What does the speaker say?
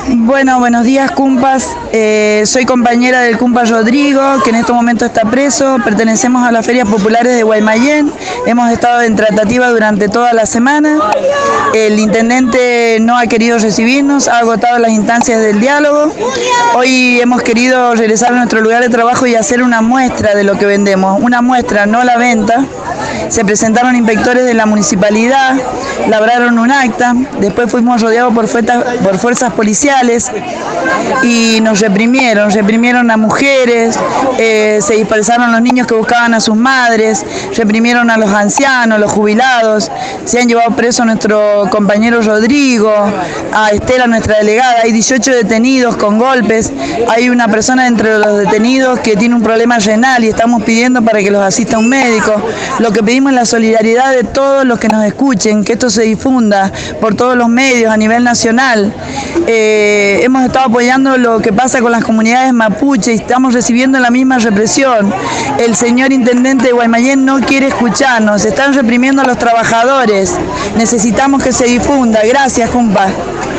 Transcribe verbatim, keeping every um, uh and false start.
Bueno, buenos días, cumpas. Eh, soy compañera del cumpa Rodrigo, que en este momento está preso. Pertenecemos a las ferias populares de Guaymallén. Hemos estado en tratativa durante toda la semana. El intendente no ha querido recibirnos, ha agotado las instancias del diálogo. Hoy hemos querido regresar a nuestro lugar de trabajo y hacer una muestra de lo que vendemos. Una muestra, no la venta. Se presentaron inspectores de la municipalidad, labraron un acta, después fuimos rodeados por fuerzas, por fuerzas policiales y nos reprimieron, reprimieron a mujeres, eh, se dispersaron los niños que buscaban a sus madres, reprimieron a los ancianos, los jubilados, se han llevado preso a nuestro compañero Rodrigo, a Estela, nuestra delegada. Hay dieciocho detenidos con golpes, hay una persona entre los detenidos que tiene un problema renal y estamos pidiendo para que los asista un médico. Lo que pedimos es la solidaridad de todos los que nos escuchen, que esto se difunda por todos los medios a nivel nacional. Eh, hemos estado apoyando lo que pasa con las comunidades mapuche y estamos recibiendo la misma represión. El señor intendente de Guaymallén no quiere escucharnos, están reprimiendo a los trabajadores. Necesitamos que se difunda. Gracias, compa.